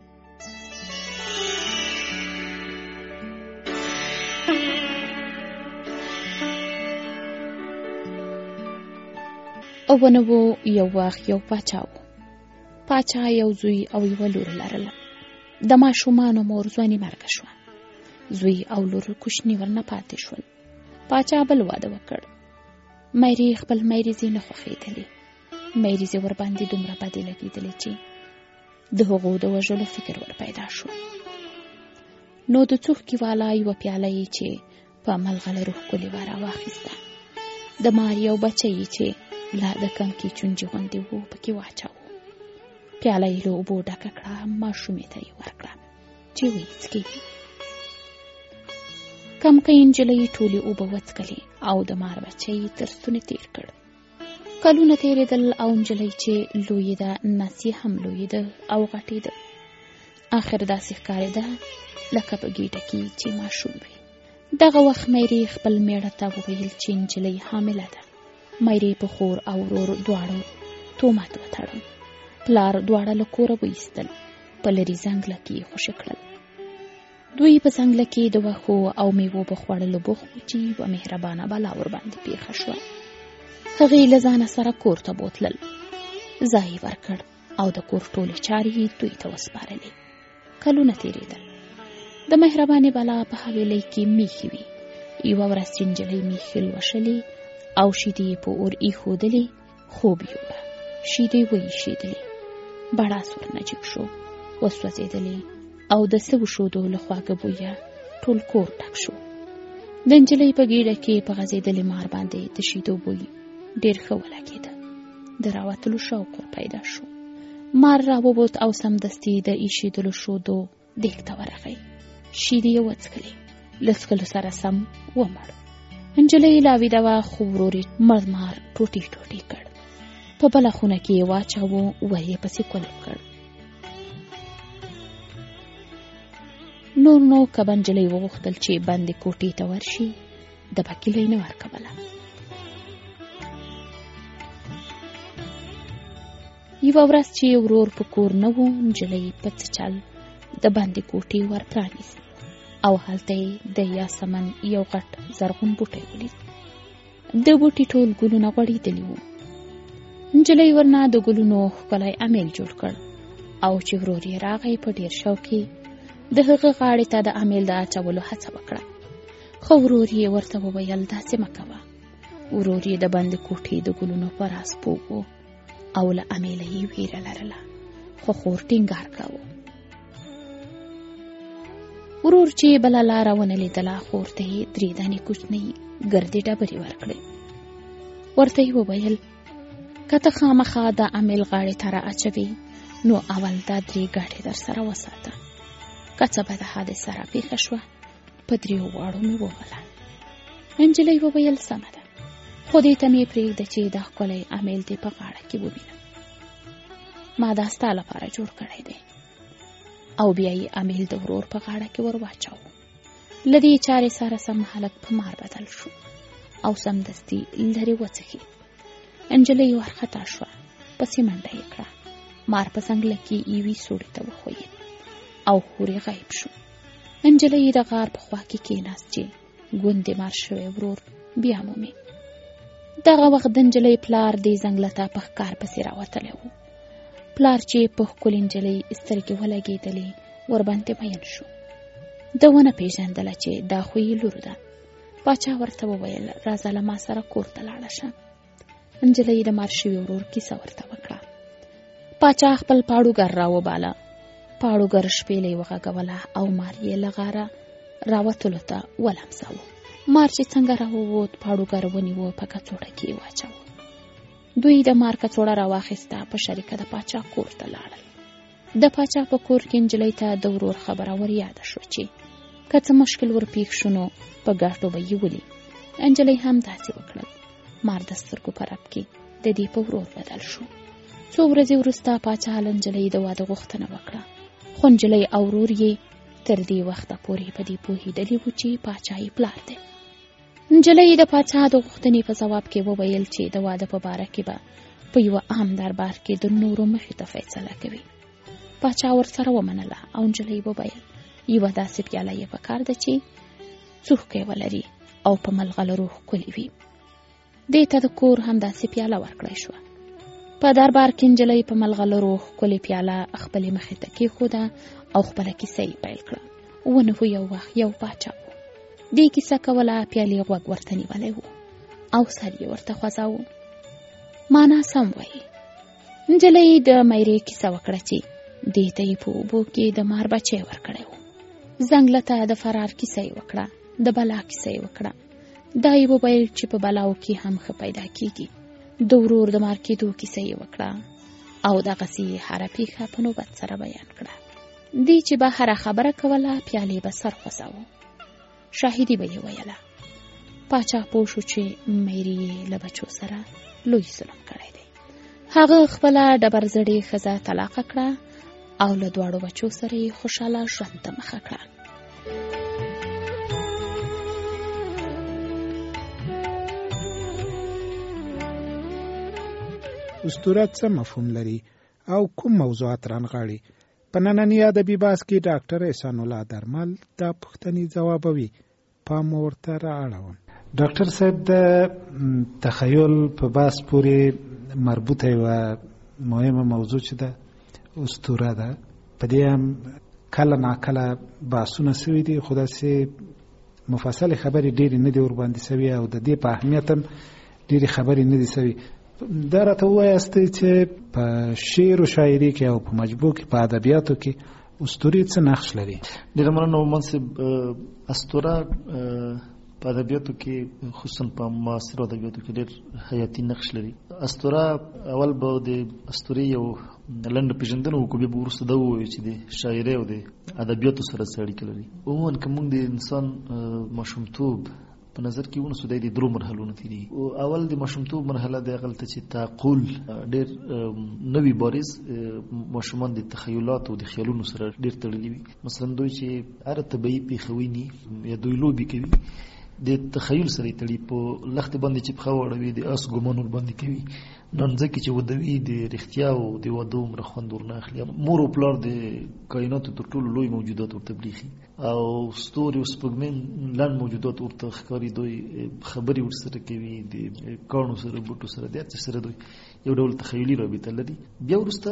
اوونه وو یو وخت یو پاچا و. پاچا یو زوی او یوه لور لرله. د ماشومانو مور ځواني مرګه شوه. زوی او لور کوشني ورنه پاتې شول. پاچا بل واده وکړ. مېرې خپل مېریزې نه خوښېدلې. مېریزې ورباندې دومره بدې لګېدلې چې د هغو د وژلو فکر ور پیدا شو. نو د څوښکي والا یوه پیاله یې چې په ملغلرو ښکلې وه راواخیسته. د مار یو بچی یې چې لا د کنکې چونجې غوندې و پکې واچاوه. پیاله یې له اوبو ډکه کړه، ماشومې ته یې ورکړه چې ویې څښي. کمکۍ نجلۍ ټولې اوبه وڅکلې او د مار بچی تر ستونې تیر کړ. کلونه تېرېدل او نجلۍ چې لویېده نس یې هم لویېده او غټېده. آخر داسې ښکارېده لکه په ګېډه کې چې ماشوم وي. دغه وخت مېرې خپل مېړه ته وویل چې نجلۍ حامله ده. مېرې په خور او ورور دواړو تهمت وتړل. پلار دواړه له کوره وایستل. په لرې ځنګله کې یې خوشې کړل. دوی په څنګله کې د وښو او میوو په خوړلو بوخت وو چې یوه مهربانه بلا ورباندې پېښه شوه. هغې له ځانه سره کور ته بوتلل. ځای یې ورکړ او د کور ټولې چارې یې دوی ته وسپارلې. کلونه تېرېدل. د مهربانې بلا په حویلۍ کې میښې وي. یوه ورځ چې نجلۍ میښې لوشلې او شیدې یې په اور ایښودلې، خوب یوړه. شیدې وایشېدلې. بړاس ورنجیب شو، وسوځېدلې او د سوو شودو له خواږه بویه ټول کور ډک شو. د نجلۍ په ګېډه کې په غځېدلې مار باندې د شیدو بوی ډېر ښه ولګېده. د راوتلو شوق ور پیدا شو. مار راووت او سمدستي د ایشېدلو شودو دیګ ته ورغی. شیدې یې وڅښلې. له څښلو سره سم ومړ. نجلۍ لا ویده وه، خو ورور یې مړ مار ټوټې ټوټې کړ. په بله خونه کې یې واچاوه، ور یې پسې کلف کړ. نور نو کبه نجلۍ وغوښتل چې بندې کوټې ته ورشي، د بکیلۍ نه ورکوله. یوه ورځ چې ورور په کور نه و، نجلۍ په څه چل د بندې کوټې ور پرانیست او هلته یې د یاسمن یو غټ زرغون بوټی ولید. د بوټي ټول ګلونه غوړېدلي وو. نجلۍ ورنه د ګلونو ښکلی امیل جوړ کړ او چې ورور یې راغی په ډېر شوق کې د هغه غاړې ته د امیل د اچولو هڅه وکړه. خو ورور یې ورته وویل داسې مه کوه. ورور یې د بندې کوټې د ګلونو په راز پوه و او له امیله یې ویره لرله، خو خور ټینګار کاوه. ورور چې بله لاره ونه لیدله، خور ته یې درې دانې کوچنۍ ګردې ډبرې ورکړې. ورته یې وویل که ته خامخا د عامل غاړې ته را اچوي نو اول دا درې ګاډې در سره وساته. که څه بده حادثه را پېښه شوه په دریو واړو مې ووله. نجلۍ وویل سمه ده، خو دې ته مې پرېږده چې دا ښکلی عامل دې په غاړه کې ووینم. ما دا ستا لپاره جوړ کړی دی. او بیا یې عامل د ورور په غاړه کې ور واچاوه. له دې چارې سره سم هلک په مار بدل شو او سمدستي لرې وڅښي. نجلۍ ورخطا شوه، پسې منډه یې کړه. مار په څنګله کې یوې سوړې ته وښویېد او خورې غایب شو. نجلۍ د غار په خوا کې کېناست چې ګوندې مار شوی ورور بیا مومي. دغه وخت د نجلۍ پلار دې ځنګله ته په ښکار پسې راوتلی و. پلار چې په ښکلې نجلۍ سترګې ولګېدلې ورباندې مین شو. ده ونه پېژندله چې دا خو یې لور ده. باچا ورته وویل راځه له ما سره کور ته لاړه شه. نجلۍ د مار شوي ورور کیسه ورته وکړه. باچا خپل پاړوګر راوباله. پاړوګر شپېلۍ وغږوله او مار یې له غاره راوتلو ته ولمساوه. مار چې څنګه راووت پاړوګر ونیوه، په کڅوړه کې یې واچاوه. دوی د مار کڅوړه راواخیسته، په شریکه د پاچا کور ته لاړل. د پاچا په کور کې نجلۍ ته د ورور خبره ور یاده شوه چې که څه مشکل ور پیښ شو نو په ګاټو به یې ولي. نجلۍ هم داسې وکړل. مار د سترګو په رپ کې د دې په ورور بدل شو. څو ورځې وروسته پاچا له نجلۍ د واده غوښتنه وکړه، خو نجلۍ او ورور یې تر دې وخته پورې په دې پوهېدلي وو چې پاچا یې پلار دی. نجلۍ د پاچا د غوښتنې په ځواب کې وویل چې د واده په باره کې به په یوه عام دربار کې د نورو مخې ته فیصله کوي. پاچا ورسره ومنله او نجلۍ وویل یوه داسې پیاله یې پکار ده چې څوښکی ولري او په ملغلرو ښکلې وي. دې ته د کور هم داسې پیاله ورکړی شوه. په دربار کې نجلۍ په ملغلرو ښکلې پیاله خپلې مخې ته کېښوده او خپله کیسه یې پیل کړه. ونه خو یو وخت یو پاچا و. دې کیسه کوله، پیالې غوږ ورته نیولی و او سر یې ورته خوځاوه. معنا سم وایي. نجلۍ د میرې کیسه وکړه چې دې ته یې په اوبو کې د مار بچی ورکړی و. ځنګله ته د فرار کیسه یې وکړه، د بلا کیسه یې وکړه. دا یې وویل چې په بلاو کې هم ښه پیدا کېږي. د ورور د مار کېدو کیسه یې وکړه او دغسې یې هره پېښه په نوبت سره بیان کړه. دې چې به هره خبره کوله پیالې به سر خوځاوه، شاهدي به یې ویله. پاچا پوه شو چې میرې یې له بچو سره لوی ظلم کړی دی. هغه خپله ډبرزړې ښځه طلاقه کړه او له دواړو بچو سره یې خوشحاله ژوند ته مخه کړه. اسطوره څه مفهوم لري او کوم موضوعات رانغاړي؟ په ننني ادبي بحث کې ډاکټر احسان الله درمل دا پوښتنې ځوابوي. پام ورته رااړوم. ډاکټر صاحب، د تخیل په بحث پورې مربوطه یوه مهمه موضوع چې ده اسطوره ده. په دې هم کله ناکله بحثونه سوي دي، خو داسې مفصلې خبرې ډېرې نه دي ورباندې سوي او د دې په اهمیت هم ډېرې خبرې نه دي سوي. دا راته ووایاستئ چې په شعر و شاعري کې او په مجبور کې په ادبیاتو کې اسطورې څه نقش لري؟ ډېره مننه منصب. اسطوره په ادبیاتو کې خصوصا په معاصرو ادبیاتو کې ډېر حیاتي نقش لري. اسطوره اول به د اسطورې یو لنډه پېژندنه وکړو، بیا به وروسته دا ووایو چې د شاعرۍ او د ادبیاتو سره څه اړیکه لري. عموما که موږ د انسان ماشومتوب په نظر کې ونیسو، دی د درو مرحلو نه تېرېږي. اول د ماشومتوب مرحله دی، هغلته چې تعقل ډېر نوي بارز ماشومان د تخیلاتو او د خیالونو سره ډېر تړلي وي. مثلا دوی چې هره طبیعي پېښه ویني یا دوی لوبې کوي د تخیل سره یې تړي. په لښتې باندې چې پښه واړوي د اس ګمان ورباندې کوي. نانځکې چې ودوي د رښتیا او د واده عمره خوند ورنه اخلي. مور او پلار د کائناتو تر ټولو لوی موجودات ورته برېښي او ستوري او سپوږمۍ لنډ موجودات ورته ښکاري. دوی خبرې ورسره کوي، د کاڼو سره بوټو سره د هر څه سره دوی یو ډول تخیلي رابطه لري. بیا وروسته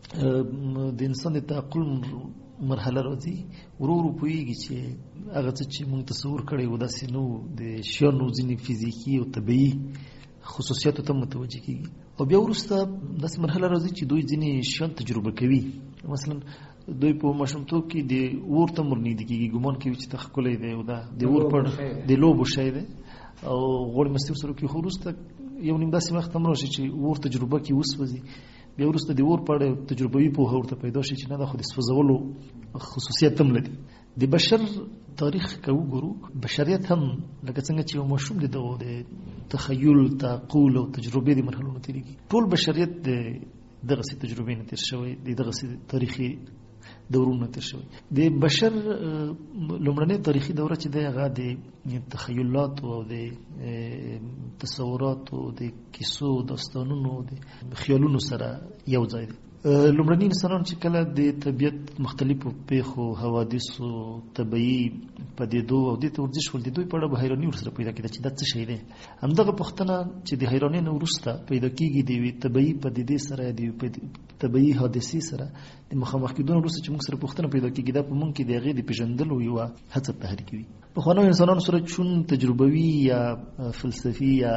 د انسان د تعقل مرحله راځي. ورو ورو پوهېږي چې هغه څه چې موږ تصور کړی و داسې نه و. د شیانو ځینې فزیکي او طبیعي خصوصیاتو ته متوجه کېږي. او بیا وروسته داسې مرحله راځي چې دوی ځینې شیان تجربه کوي. مثلا دوی په ماشومتوب کې د اور ته ورنږدې کېږي، ګمان کوي چې دا ښکلی دی او دا د اور په د لوبو شی دی او غوړې مستي ورسره کوي. خو وروسته یو نیم داسې وخت هم راشي چې ور تجربه کې وسوځي، بیا وروسته د ور په اړه تجربوي پوهه ورته پیدا شي چې نه دا خو د سوځولو خصوصیت هم لري. د بشر تاریخ که وګورو، بشریت هم لکه څنګه چې یو ماشوم د دغه د تخیل، تعقل او تجربې د مرحلو تیریږي، ټول بشریت د دغسې تجربې نه تیر شوی، د دغسې تاریخي دورونه تیر شوی. د بشر لومړنۍ تاریخي دوره چې دی هغه د تخیلات او د تصورات او د کیسو، داستانونو، د خیالونو سره یو ځای دی. لومړني انسانان چې کله د طبیعت مختلفو پیښو، حوادثو، طبیعي پدیدو او د ته ورزش ول د دوی په اړه به حیراني ورسره پیدا کېده چې دا څه شی دی. همدغه پوښتنه چې د حیرانۍ نه وروسته پیدا کېږي د یوې طبیعي پدیدې سره، د یوې طبیعي حادثې سره د مخامخ کېدو وروسته چې موږ سره پوښتنه پیدا کېږي، دا په موږ کې د هغې د پېژندلو یوه هڅه تحریکوي. پخوانیو انسانانو سره چون تجربوي یا فلسفي یا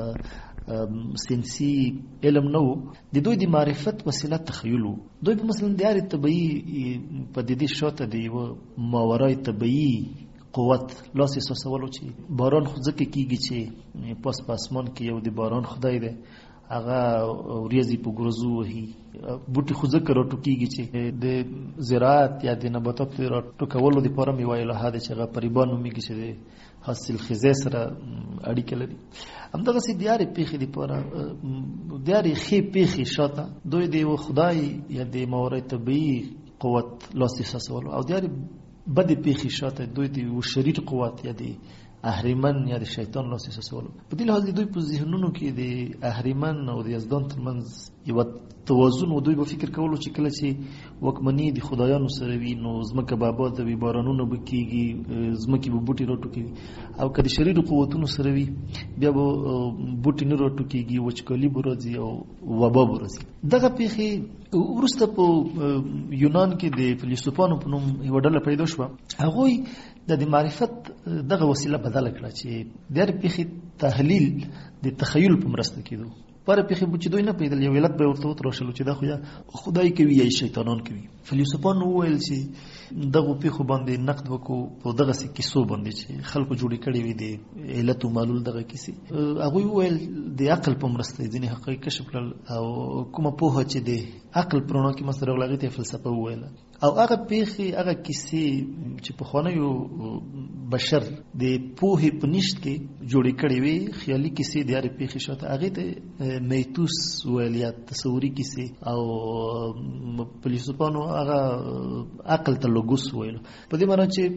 سینسي علم نه و، د دوی د معرفت وسیله تخیل و. دوی په مثلا د هرې طبیعي پدیدې شاته د یوه ماورای طبیعي قوت لاس احساسولو چې باران خو ځکه کېږي چې پاس په اسمان کې یو د باران خدای دی، هغه وریځې په ګرزو وهي، بوټي خو ځکه راټوکېږي چې د زراعت یا د نباتاتو راټوکولو دپاره یوه الهه ده چې هغه پریبان نومېږي چې د حاصل خیزۍ سره اړیکه لري. همدغسې د هرې پېښې دپاره، د هرې ښې پېښې شاته دوی د یوه خدای یا د ماورای طبیعي قوت لاس احساسولو، او د هرې بدې پېښې شاته دوی د یوه شریر قوت یا د اهریمن یا د شیطان لاس احساسولو. په دې لحاظ د دوی په ذهنونو کې د اهریمن او د یزدان ترمنځ یوه توازن و. دوی به فکر کولو چې کله چې واکمني د خدایانو سره وي نو ځمکه به آباده وي، بارانونه به کېږي، ځمکې به بوټي راټوکوي، او که د شریرو قوتونو سره وي بیا به بوټي نه راټوکېږي، وچکالي به راځي او وبا به راځي. دغه پېښې وروسته په یونان کې د فیلسوفانو په نوم یوه ډله پیدا شوه. هغوی د د معرفت دغه وسیله بدله کړه چې د هرې پېښې تحلیل د تخیل په مرسته کېدو. په هره پېښې چې دوی نه پوهېدل، یو علت به یې ورته وتراشلو چې دا خو یا خدای کوي یا شیطانان کوي. فیلسوفانو وویل چې دغو پېښو باندې نقد وکړو په دغسې کیسو باندې چې خلکو جوړې کړې وي د علت و معلول دغه کیسې. هغوی وویل د عقل په مرسته ځینې حقایق کشف کړل، او کومه پوهه چې د عقل په رڼا کې منځته راغله هغې ته یې فلسفه وویله. او هغه پېښې، هغه کیسې چې پخوانیو بشر د پوهې په نشت کې جوړې کړې وي، خیالي کیسې د هرې پېښې شاته، هغې ته میتوس ویل یا تصوري کیسې، او فیلسوفانو هغه عقل ته لوګوس ویل. په دې معنی چې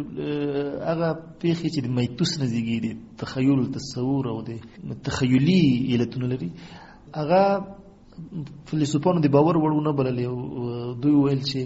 هغه پېښې چې د میتوس نه زېږي، د تخیل، تصور او د تخیلي علتونه لري، هغه فیلسوفانو د باور وړ ونه بللې. او دوی ویل چې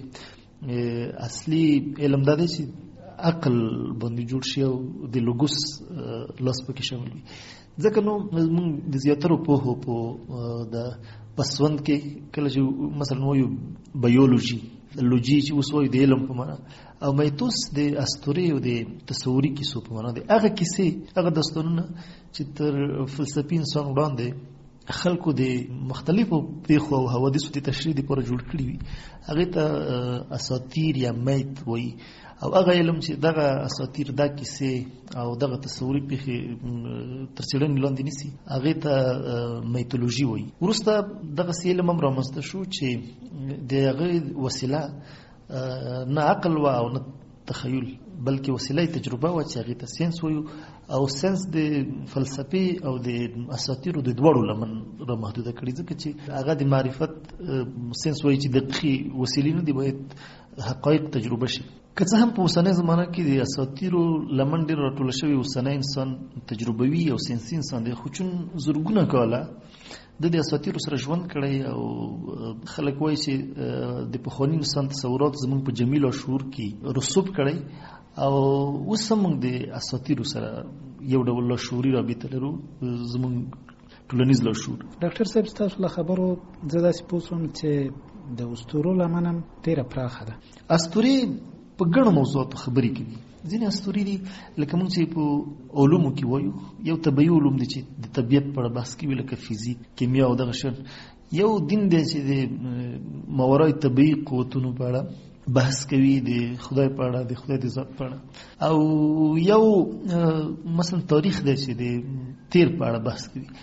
اصلي علم دا دی چې عقل باندې جوړ شي او د لوګوس لاس پکې شامل وي. ځکه نو موږ د زیاترو پوهو په د پسوند کې کله چې مثلا وایو بیولوژي، لوجي چې اوس وایو د علم په معنا، او میتوس د اسطورې او د تصوري کیسو په معنا دی. هغه کیسې، هغه داستانونه چې تر فلسفي انسان وړاندې خلکو د مختلفو پیښو او حوادثو د تشریح لپاره جوړ کړي وي، هغې ته اساطیر یا میت وایي. او هغه علم چې دغه اساطیر، دا کیسې او دغه تصوري پیښې تر څېړنې لاندې نیسي، هغې ته میتولوژي وایي. وروسته دغسې علم هم رامنځته شو چې د هغې وسیله نه عقل وه او نه تخیل، بلکې وسیله تجربه وه چې هغې ته ساینس وایو. او ساینس د فلسفې او د اساطیرو د دواړو لمن را محدوده کړي، ځکه چې هغه د معرفت ساینس وایي چې دقیقې وسیلې نه دي، باید حقایق تجربه شي. که څه هم په اوسنۍ زمانه کې د اساطیرو لمن ډېر راټوله شوې، اوسنی انسان تجربوي او ساینسي انسان دی، خو چون زرګونه کاله د د اساطیرو سره ژوند کړی، او خلک وایي چې د پخواني انسان تصورات زموږ په جمیل او شعور کې رسوب کړی، او اوس هم موږ د اساطیرو سره یو ډول لاشعوري رابطه لرو، زموږ ټولنیز لاشعور. ډاکټر صاحب، ستاسو له خبرو زه داسې پوه شوم چې د اسطورو لمن هم ډېره پراخه ده. اسطورې په ګڼو موضوعاتو خبرې کوي. ځینې اسطورې دي لکه موږ چې په علومو کې وایو، یو طبیعي علوم دي چې د طبیعت په اړه بحث کوي، لکه فزیک، کیمیا او دغه شیان. یو دین دی چې د ماورای طبیعي قوتونو په اړه بحث کوي، د خدای په اړه، د خدای د ذات په اړه. او یو مثلا تاریخ دی چې د تیر په اړه بحث کوي.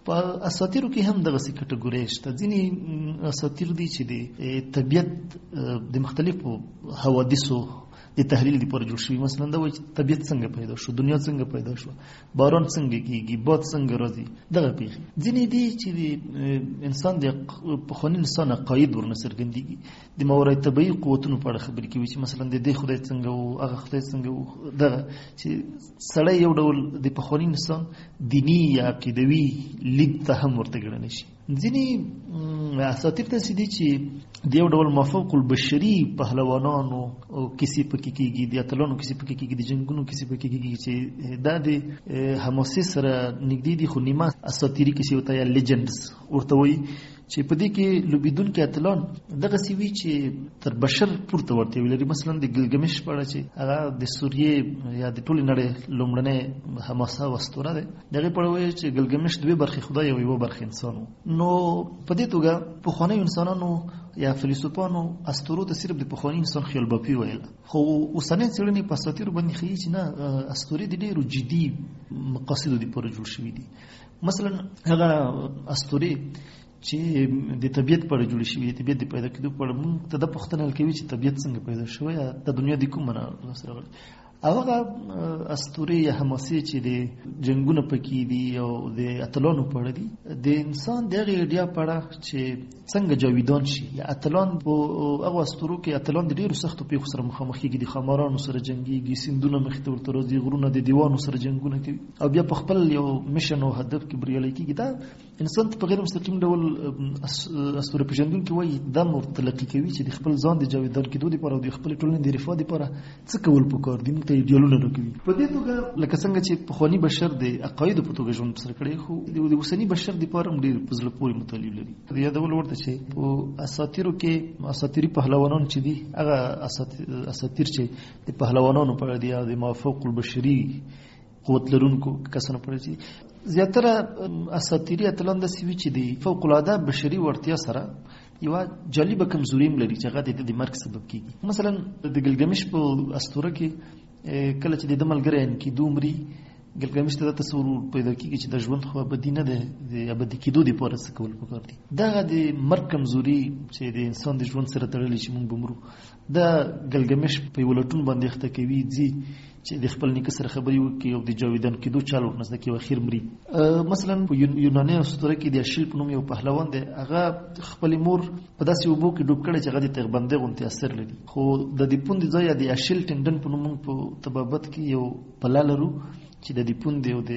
په اساطیرو کې هم دغه څه کټګوري شته. ځینې اساطیر دي چې د طبیعت د مختلفو حوادثو د تحلیل لپاره جوړ شوي. مثلا دا وایي چې طبیعت څنګه پیدا شو، دنیا څنګه پیدا شو، باران څنګه کیږي، باد څنګه راځي، دغه پیښې. ځینې دي چې د انسان د پخواني انسان عقاید ورنه څرګندېږي، د ماورای طبیعي قوتونو په اړه خبرې کوي چې مثلا د دې خدای څنګه وو، هغه خدای څنګه وو. دغه چې سړی یو ډول د پخواني انسان دیني یا عقیدوي لید ته هم ورته ګڼلی شي. ځینې اساطیر داسې دي چې د یو ډول مافوق البشري پهلوانانو او کیسې پکې کېږي، د اتلانو کیسې پکې کېږي، د جنګونو کیسې پکې کېږي چې دا د حماسې سره نږدې دي، خو نیمه اساطیري کیسې ورته یا لیجنډز ورته وایي چې په دې کې لوبېدونکي اتلان دغسې وي چې تر بشر پورته ورته لري. مثلا د ګلګمش په اړه چې هغه د سوریې یا د ټولې نړۍ لومړنی حماسه او اسطوره ده، د هغې په اړه وایي چې ګلګمش دوې برخې خدای او یوه برخې انسان و. نو په دې توګه پخوانیو انسانانو یا فیلسوفانو اسطورو ته صرف د پخواني انسان خیال باپي ویل، خو اوسنۍ څېړنې په اساطیرو باندې ښیي چې نه، اسطورې د ډېرو جدي مقاصدو دپاره جوړ شوي دي. مثلا هغه اسطورې چې د طبیعت په اړه جوړې شوي دي، طبیعت د پیدا کېدو په اړه موږ ته دا پوښتنه حل کوي چې طبیعت څنګه پیدا شوی، یا د دنیا د کومه لاسته راغلې. او هغه اسطورې یا حماسې چې د جنګونه پکې دي او د اتلانو په اړه دي، د انسان د هغې ایډیا په اړه چې څنګه جاویدان شي. یا اتلان په هغو اسطورو کې اتلان د ډېرو سختو پیښو سره مخامخ کېږي، د ښامارانو سره جنګېږي، سیندونه مخې ته ورته راځي، غرونه د دیوانو سره جنګونه کوي، او بیا په خپل یو میشن او هدف کې بریالی کېږي. دا انسان ته په غیر مستقیم ډول اسطوره پېژندونکي وایي دا ورته تلقي کوي چې د خپل ځان د جاویدان کېدو دپاره او د خپلې ټولنې د رفاه دپاره څه کول پکار دي، موږ ته ایډیالونه راکوي. په دې توګه لکه څنګه چې پخواني بشر د عقایدو په توګه ژوند بسر کړی، خو د اوسني بشر دپاره هم ډېر په زړه پورې مطالب لري. د یادول ورته چې په اساطیرو کې اساطیري پهلوانان چې دي، هغه اساطیر چې د پهلوانانو په اړه دي یا د مافوق البشري قوت لرونکو کسانو په اړه دي، زیاتره اساطیري اتلان داسې وي چې د فوق العاده بشري وړتیا سره یوه جالبه کمزوري هم لري چې هغه د د مرګ سبب کېږي. مثلا د ګلګمش په اسطوره کې کله چې د ده ملګری انکیدو مري، ګلګمش ته دا تصور پیدا کېږي چې د ژوند خو ابدي نه دی، د ابدي کېدو دپاره څه کول پکار دي. دغه د مرګ کمزوري چې د انسان د ژوند سره تړلې چې موږ به مرو، دا ګلګمش په یوه لټون باندې اخته کوي، ځي چې د خپل نیکه سره خبرې وکړي او د جاویدان کېدو چال ورنه زده کړي او اخر مري. مثلا په یوناني اسطوره کې د اشیل په نوم یو پهلوان دی، هغه خپلې مور په داسې اوبو کې ډوب کړی چې هغه د تیغبندۍ غوندې اثر لري، خو د دې پوندې ځای یا د اشیل ټنډن په نوم موږ په طبابت کې یو پله لرو چې د دې پوندې او د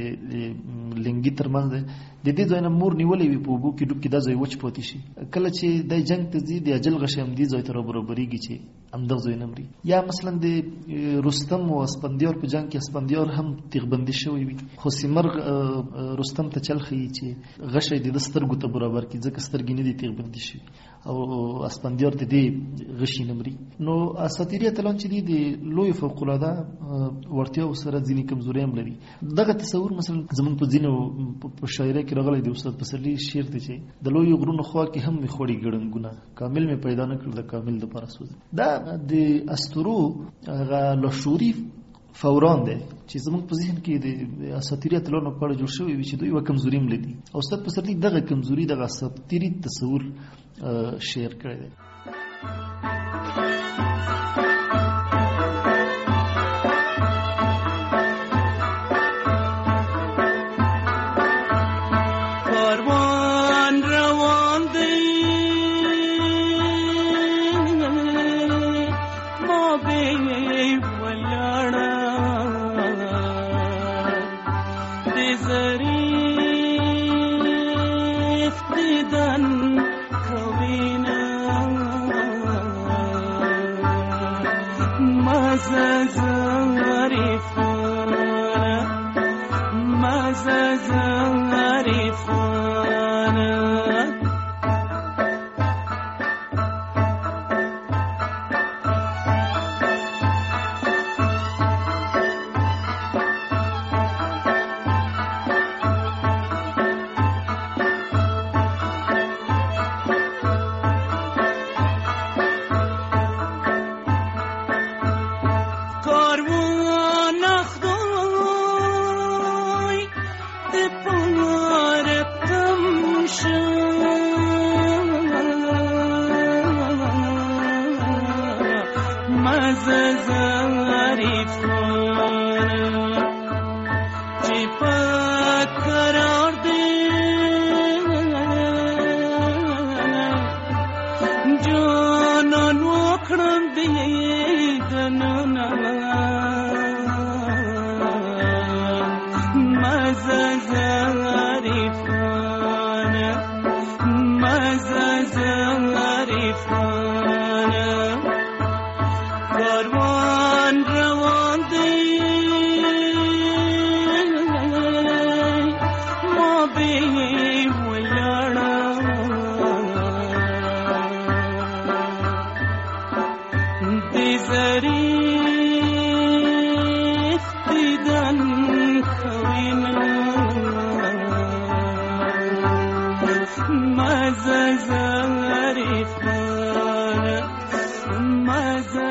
لنګي ترمنځ دی، د دې ځای نه مور نیولې وي په اوبو کې ډوب کې دا ځای وچ پاتې شي. کله چې دی جنګ ته ځي د اجل غشی همدې ځای ته رابرابرېږي چې همدغه ځای نه مري. یا مثلا د رستم او اسپندیار په جنګ کې اسپندیار هم تیغبندي شوی وي، خو سیمرغ رستم ته چل ښیي چې غشی د ده سترګو ته برابر کړي، ځکه سترګې نه دي تیغبندي شوي او اسپندیار د دې غشي نه مري. نو اساطیري اتلان چې دي د لویو فوق العاده وړتیاو سره ځینې کمزورۍ هم لري. دغه تصور مثلا زمونږ په ځینو په شاعرۍ کې راغلی د استاد پسرلي شعر دی چې د لویو غرونو خوا کې هم مې خوړي ګړنګونه، کامل مې پیدا نه کړل د کامل دپاره سوځي. دا د اسطورو هغه لاشعوري فوران دی چې زمونږ په ذهن کې د اساطیري اتلانو په اړه جوړ شوی وي چې دوی یوه کمزوري هم لري، او استاد پسرلي دغه کمزوري دغه اساطیري تصور شعر کړی دی. کاروان اخدای مزه ظریفانه چی پاک قرار ده جانان وکړم دیدنونه مزه ظریفانه مزه ظریفانه کاروان روان دی ما به ولاړم د ظریف دیدن خوینه مزه ظریفانه مزه